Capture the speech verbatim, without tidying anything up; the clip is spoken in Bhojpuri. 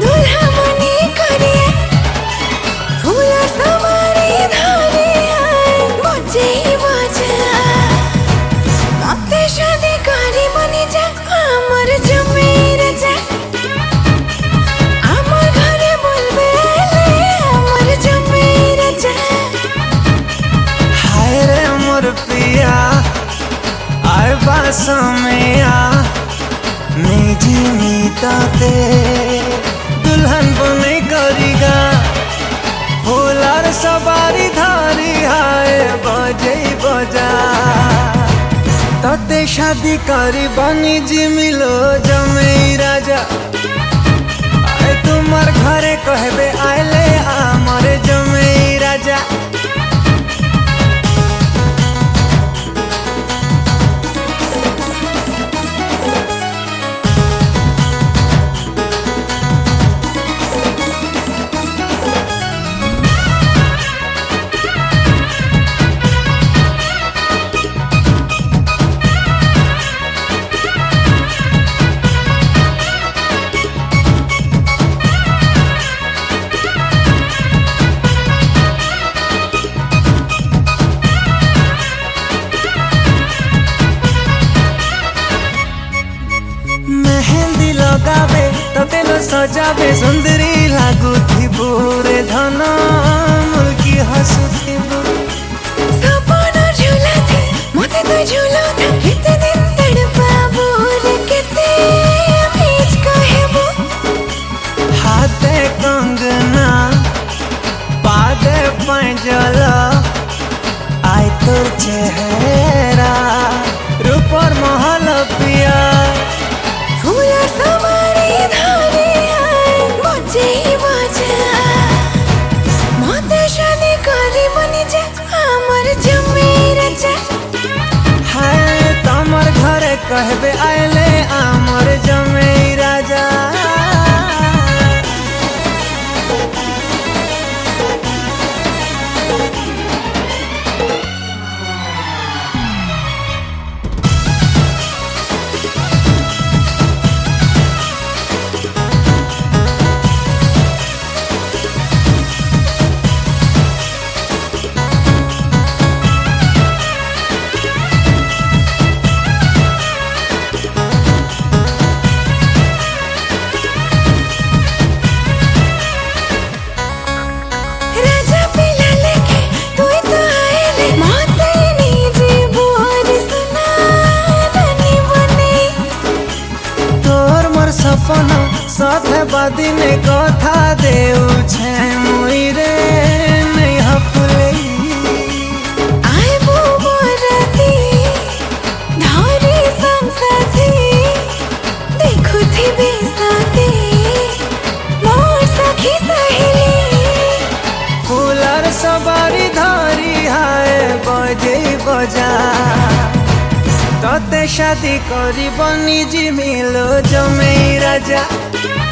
दुल्हा बनी करिए फूल सवारी धारिया बजे बजा मते शादी करी बनी जा हमर जमीर जा हमर घरे बोलबे हमर जमीर जा। हाय रे मोर पिया आय बासमिया निजी मीताते दुल्हन बने करीगा फूलार सवारी धारी हाय बजे बजा तते शादी करी बनी जी मिलो जमई राजा आय तुम्हार घरे कहबे आइले हमर जमई राजा। मेहंदी लगावे तते न सजावे सुंदरी लागुथिबो रे धन मुल्की हसुथिबो सपना झूला थे मते तो झूला था कितने दिन तड़पाबो रे कितने बीच कहेबो हाथे कंगना पादे पंजला आय तोर चेहरा रूपर महल पिया फूल सवारी धारिया बजे बजा मते शादी करी बनी जा हमर जमीर जा। हाय तमर घरे कहबे आइले हमर जमई राजा। राजा पिला लेके तू तो आइले मते निजी बोर सुना धनी बनी तोर मोर सपना साथे बादी में कथा देउ छे मुई रे नहीं हफुलई आय बो बरती धारी संसाथी देखु थी बेसाती मोर सखी सहेली फूलार सवारी धारी हाय बजे बजा तते शादी करी बनी जी मिलो जमई राजा।